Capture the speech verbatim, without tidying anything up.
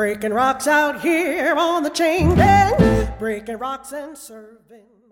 breaking rocks out here on the chain gang, breaking rocks and serving.